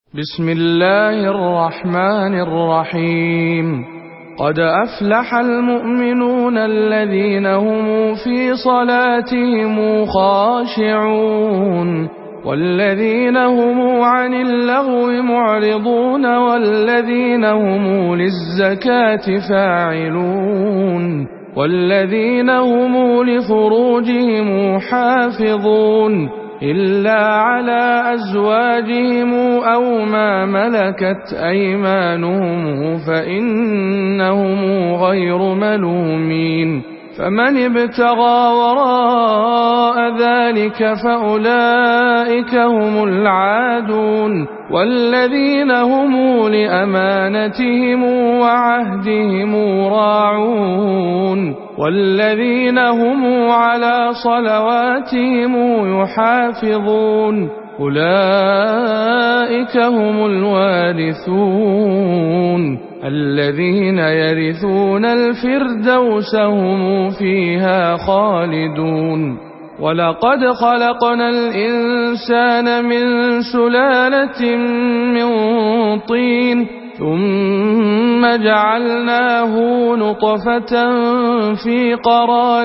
بسم الله الرحمن الرحيم. قد أفلح المؤمنون الذين هم في صلاتهم خاشعون والذين هم عن اللغو معرضون والذين هم للزكاة فاعلون والذين هم لفروجهم حافظون إلا على أزواجهم أو ما ملكت أيمانهم فإنهم غير ملومين. فمن ابتغى وراء ذلك فأولئك هم العادون والذين هم لأمانتهم وعهدهم راعون والذين هم على صلواتهم يحافظون أولئك هم الوارثون الذين يرثون الفردوس هم فيها خالدون. ولقد خلقنا الإنسان من سلالة من طين ثم جعلناه نطفة في قرار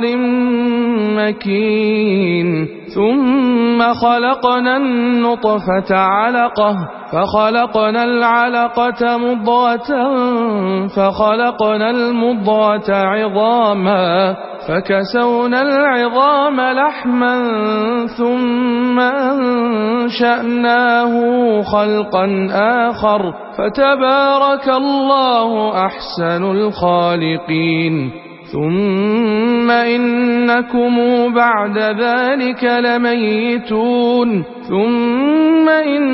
مكين ثم خلقنا النطفة علقة فخلقنا العلقة مضغة فخلقنا المضغة عظاما فكسونا العظام لحما ثم أنشأناه خلقا آخر فتبارك الله أحسن الخالقين. ثم إنكم بعد ذلك لميتون ثم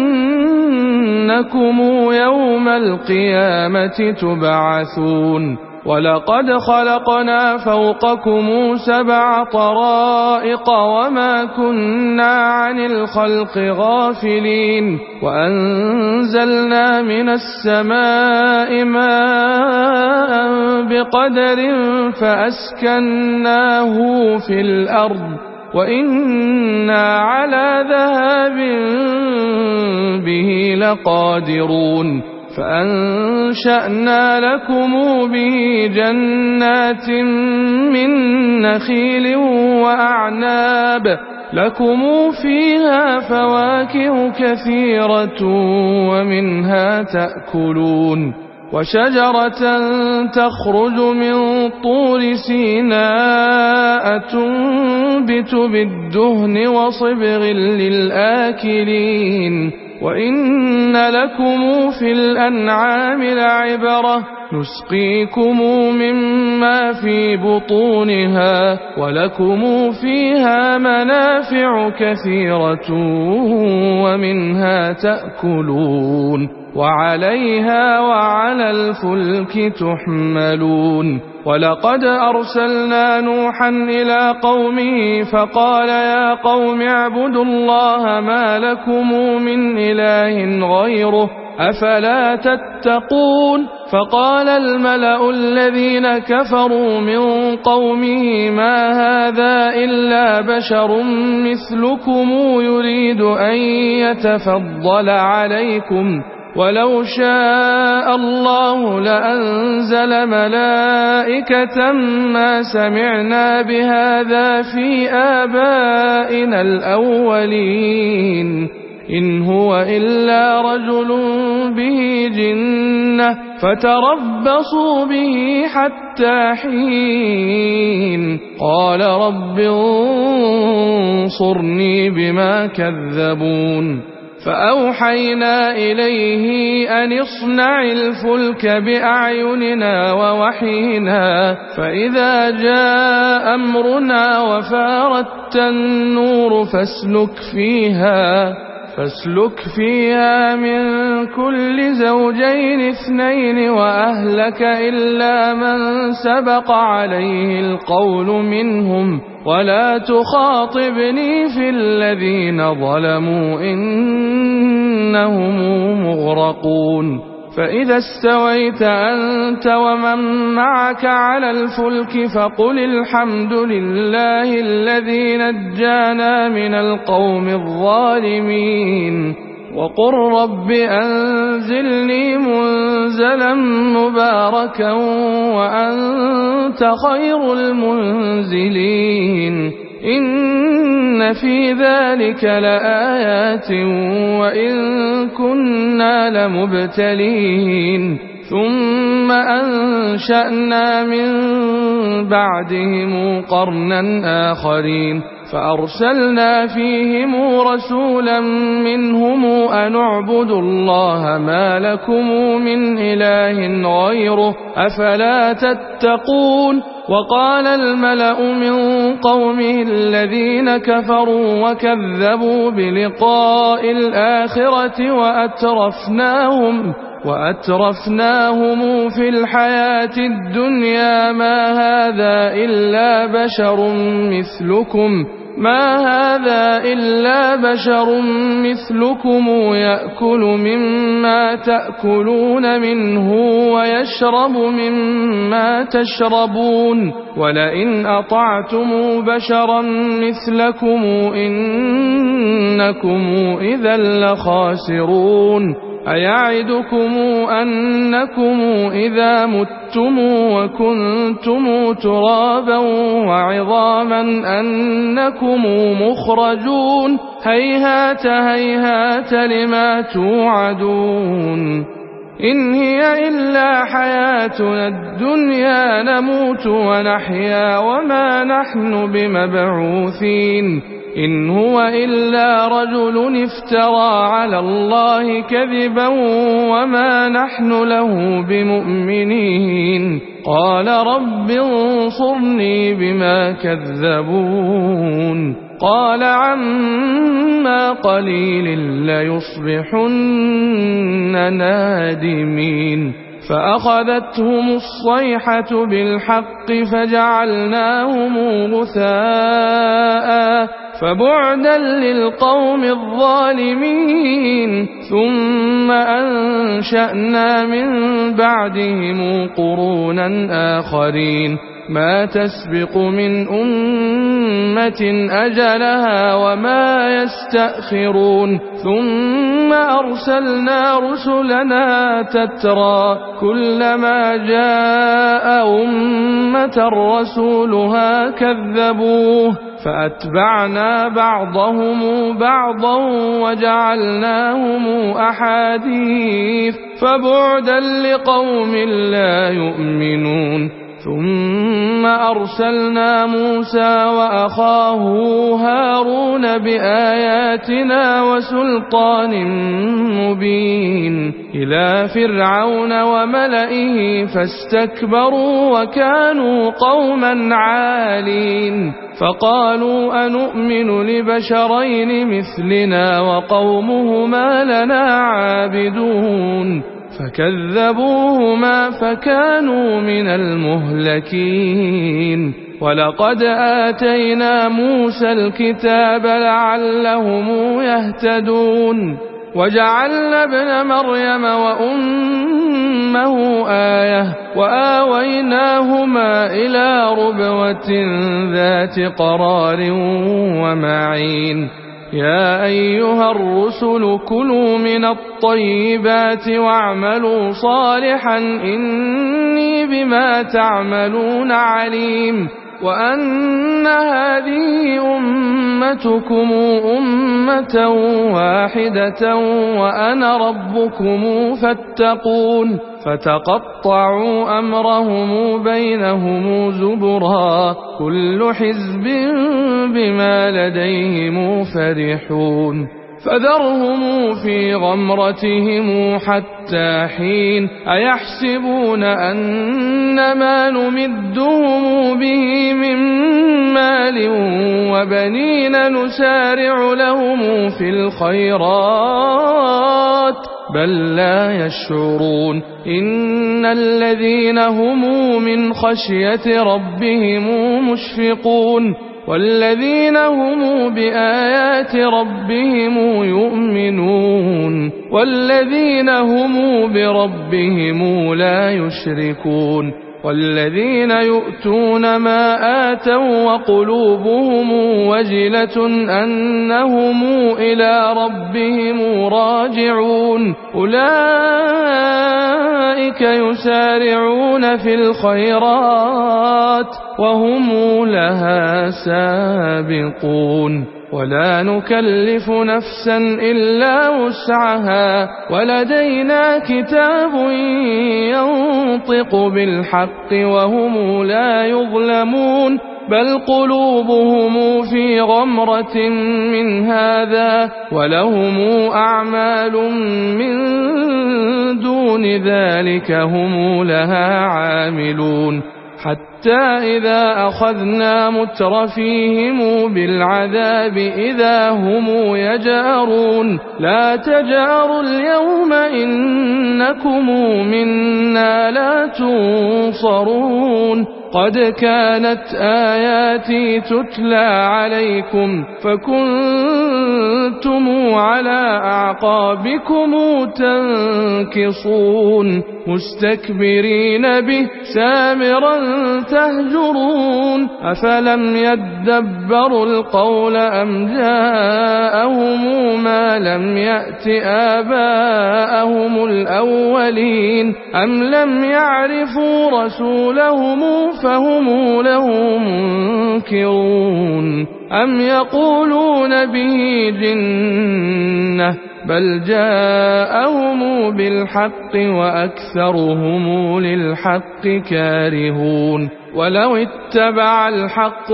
إنكم يوم القيامة تبعثون. ولقد خلقنا فوقكم 7 طرائق وما كنا عن الخلق غافلين وأنزلنا من السماء ماء بقدر فأسكناه في الأرض وإنا على ذهاب به لقادرون. فأنشأنا لكم به جنات من نخيل وأعناب لكم فيها فواكه كثيرة ومنها تأكلون وشجرة تخرج من طور سيناء تنبت بالدهن وصبغ للآكلين. وإن لكم في الأنعام لعبرة نسقيكم مما في بطونها ولكم فيها منافع كثيرة ومنها تأكلون وعليها وعلى الفلك تحملون. ولقد أرسلنا نوحا إلى قومه فقال يا قوم اعبدوا الله ما لكم من إله غيره أفلا تتقون. فقال الملأ الذين كفروا من قومه ما هذا إلا بشر مثلكم يريد أن يتفضل عليكم ولو شاء الله لأنزل ملائكة ما سمعنا بهذا في آبائنا الأولين إن هو إلا رجل به جنة فتربصوا به حتى حين. قال رب انصرني بما كذبون. فأوحينا إليه أن اصنع الفلك بأعيننا ووحينا فإذا جاء أمرنا وفارت النور فاسلك فيها من كل زوجين 2 وأهلك إلا من سبق عليه القول منهم ولا تخاطبني في الذين ظلموا إنهم مغرقون. فإذا استويت أنت ومن معك على الفلك فقل الحمد لله الذي نجانا من القوم الظالمين وقل رب أنزلني منزلا مباركا وأنت خير المنزلين إن في ذلك لآيات وإن كنا لمبتلين ثم أنشأنا من بعدهم قرنا آخرين فأرسلنا فيهم رسولا منهم أن اعبدوا الله ما لكم من إله غيره أفلا تتقون وقال الملأ من قومه الذين كفروا وكذبوا بلقاء الآخرة وأترفناهم في الحياة الدنيا ما هذا إلا بشر مثلكم يأكل مما تأكلون منه ويشرب مما تشربون ولئن أطعتم بشرا مثلكم إنكم إذا لخاسرون أيعدكم أنكم إذا متم وكنتم ترابا وعظاما أنكم مخرجون هيهات هيهات لما توعدون إن هي إلا حياتنا الدنيا نموت ونحيا وما نحن بمبعوثين إن هو إلا رجل افترى على الله كذبا وما نحن له بمؤمنين قال رب انصرني بما كذبون قال عما قليل ليصبحن نادمين فأخذتهم الصيحة بالحق فجعلناهم غثاء فبعدا للقوم الظالمين ثم أنشأنا من بعدهم قرونا آخرين ما تسبق من أمة أجلها وما يستأخرون ثم أرسلنا رسلنا تترى كلما جاء أمة رسولها كذبوه فأتبعنا بعضهم بعضا وجعلناهم أحاديث فبعدا لقوم لا يؤمنون ثم أرسلنا موسى وأخاه هارون بآياتنا وسلطان مبين إلى فرعون وملئه فاستكبروا وكانوا قوما عالين فقالوا أنؤمن لبشرين مثلنا وقومهما لنا عابدون فكذبوهما فكانوا من المهلكين ولقد آتينا موسى الكتاب لعلهم يهتدون وجعلنا ابن مريم وأمه آية وآويناهما إلى ربوة ذات قرار ومعين يا أيها الرسل كلوا من الطيبات واعملوا صالحا إني بما تعملون عليم وأن هذه أمتكم أمة واحدة وأنا ربكم فاتقون فتقطعوا أمرهم بينهم زبرا كل حزب بما لديهم فرحون فذرهم في غمرتهم حتى حين أيحسبون أن ما نمدهم به من مال وبنين نسارع لهم في الخيرات بل لا يشعرون إن الذين هم من خشية ربهم مشفقون والذين هم بآيات ربهم يؤمنون والذين هم بربهم لا يشركون والذين يؤتون ما آتوا وقلوبهم وجلة أنهم إلى ربهم راجعون أولئك يسارعون في الخيرات وهم لها سابقون ولا نكلف نفسا إلا وسعها ولدينا كتاب ينطق بالحق وهم لا يظلمون بل قلوبهم في غمرة من هذا ولهم أعمال من دون ذلك هم لها عاملون حتى إذا أخذنا مترفيهم بالعذاب إذا هم يجأرون لا تجأروا اليوم إنكم منا لا تنصرون قد كانت آياتي تتلى عليكم فكنتم على أعقابكم تنكصون مستكبرين به سامرا تهجرون أفلم يدبروا القول أم جاءهم ما لم يأت آباءهم الأولين أم لم يعرفوا رسولهم فهم له منكرون أم يقولون به جنة بل جاءهم بالحق وأكثرهم للحق كارهون ولو اتبع الحق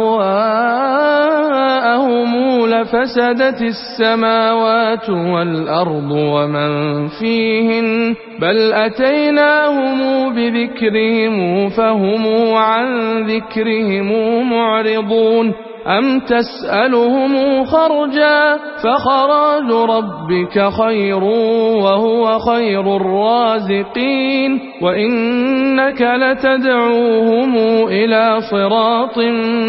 أهواءهم لفسدت السماوات والأرض ومن فيهن بل أتيناهم بذكرهم فهم عن ذكرهم معرضون أم تسألهم خرجا فخراج ربك خير وهو خير الرازقين وإنك لتدعوهم إلى صراط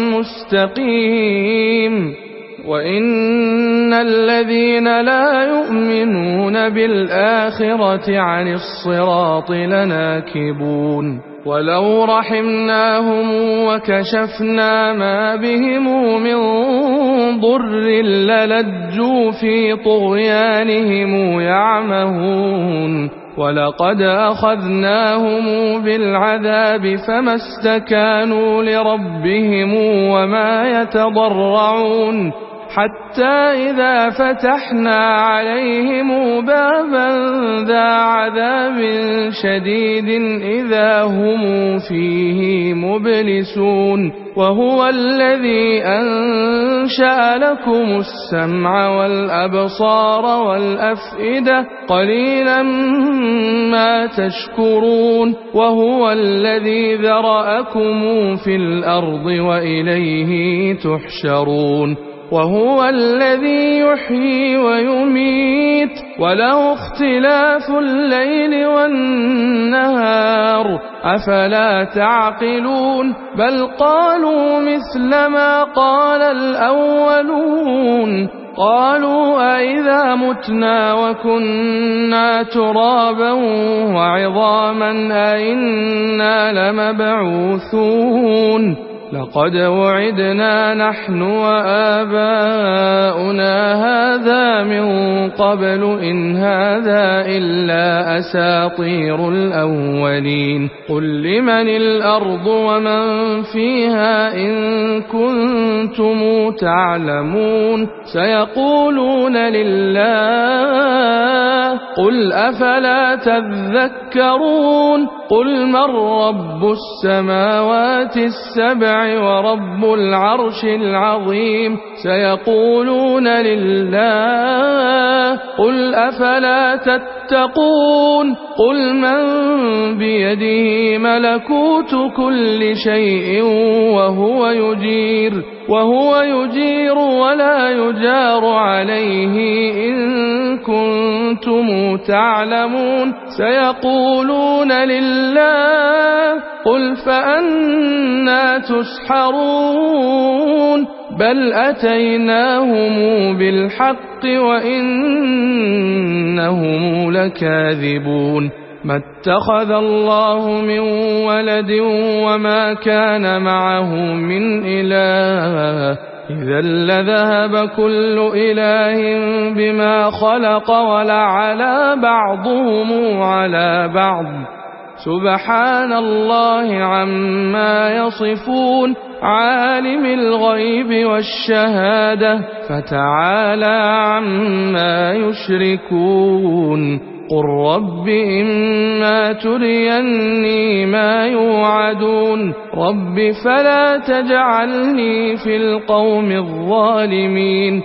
مستقيم وإن الذين لا يؤمنون بالآخرة عن الصراط لناكبون ولو رحمناهم وكشفنا ما بهم من ضر للجوا في طغيانهم يعمهون ولقد أخذناهم بالعذاب فما استكانوا لربهم وما يتضرعون حتى إذا فتحنا عليهم بابا ذا عذاب شديد إذا هم فيه مبلسون وهو الذي أنشأ لكم السمع والأبصار والأفئدة قليلا ما تشكرون وهو الذي ذرأكم في الأرض وإليه تحشرون وهو الذي يحيي ويميت وله اختلاف الليل والنهار أفلا تعقلون بل قالوا مثل ما قال الأولون قالوا أئذا متنا وكنا ترابا وعظاما أئنا لمبعوثون لقد وعدنا نحن وآباؤنا هذا من قبل إن هذا إلا أساطير الأولين قل لمن الأرض ومن فيها إن كنتم تعلمون سيقولون لله قل أفلا تذكرون قل من رب السماوات السبع ورب العرش العظيم سيقولون لله قل أفلا تتقون قل من بيده ملكوت كل شيء وهو يجير ولا يجار عليه إن كنتم تعلمون سيقولون لله قل فأنى تسحرون بل أتيناهم بالحق وإنهم لكاذبون ما اتخذ الله من ولد وما كان معه من إله إذا لذهب كل إله بما خلق ولعلى بعضهم على بعض سبحان الله عما يصفون عالم الغيب والشهادة فتعالى عما يشركون قل رب إما تريني ما يوعدون رب فلا تجعلني في القوم الظالمين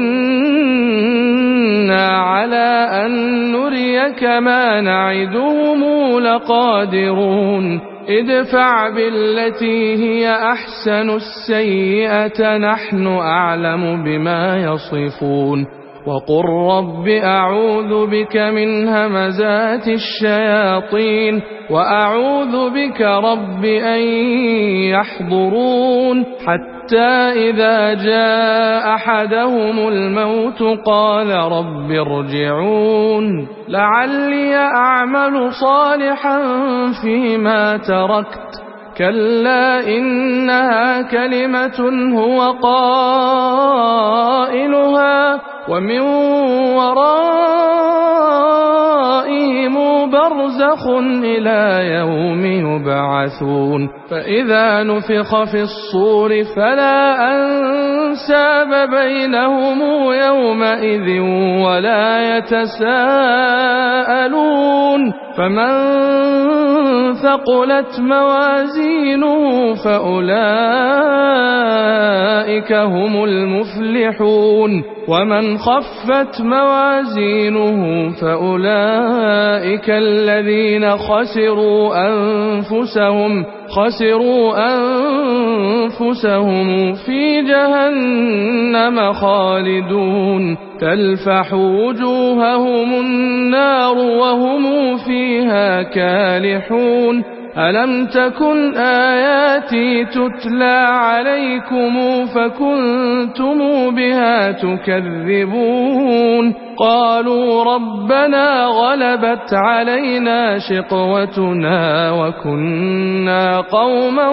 وإنا على أن نريك ما نعدهم لقادرون ادفع بالتي هي أحسن السيئة نحن أعلم بما يصفون وقل رب أعوذ بك من همزات الشياطين وأعوذ بك رب أن يحضرون حتى إذا جاء أحدهم الموت قال رب ارجعون لعلي أعمل صالحا فيما تركت كلا إنها كلمة هو قائلها ومن ورائهم برزخ إلى يوم يبعثون فإذا نفخ في الصور فلا أنساب بينهم يومئذ ولا يتساءلون فمن ثقلت موازينه فأولئك هم المفلحون ومن خفت موازينه فأولئك الذين خسروا أنفسهم في جهنم خالدون تلفح وجوههم النار وهم فيها كالحون ألم تكن آياتي تتلى عليكم فكنتم بها تكذبون قالوا ربنا غلبت علينا شقوتنا وكنا قوما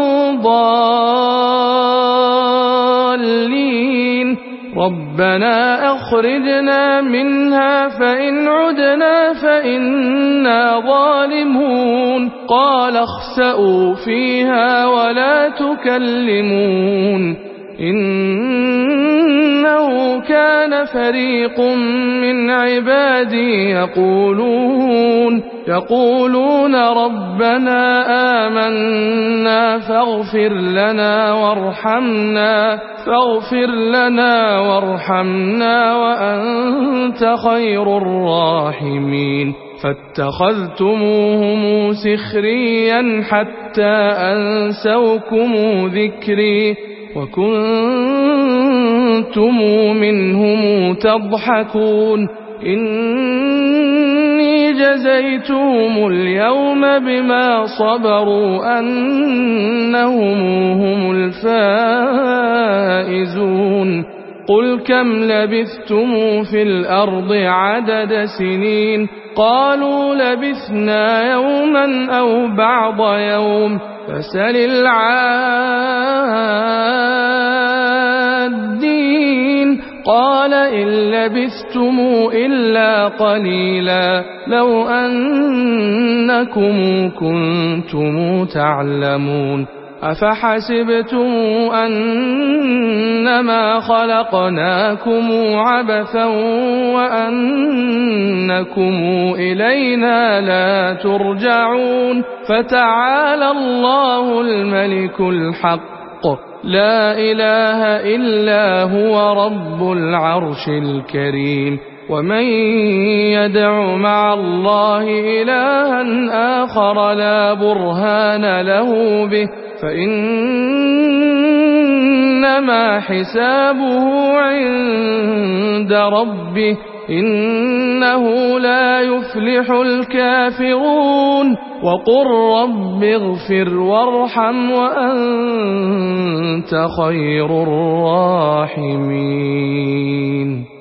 ضالين ربنا أخرجنا منها فإن عدنا فإنا ظالمون قال اخسئوا فيها ولا تكلمون إنه كان فريق من عبادي يقولون ربنا آمنا فاغفر لنا وارحمنا وأنت خير الراحمين فاتخذتموهم سخريا حتى أنسوكم ذكري وكنتم منهم تضحكون إني جزيتهم اليوم بما صبروا أنهم هم الفائزون قل كم لبثتم في الأرض عدد سنين قالوا لبثنا يوما أو بعض يوم فسل العادين قال إن لبثتم إلا قليلا لو أنكم كنتم تعلمون أفحسبتم أنما خلقناكم عبثا وأنكم إلينا لا ترجعون فتعالى الله الملك الحق لا إله إلا هو رب العرش الكريم ومن يدع مع الله إلها آخر لا برهان له به فإنما حسابه عند ربه إنه لا يفلح الكافرون وقل رب اغفر وارحم وأنت خير الراحمين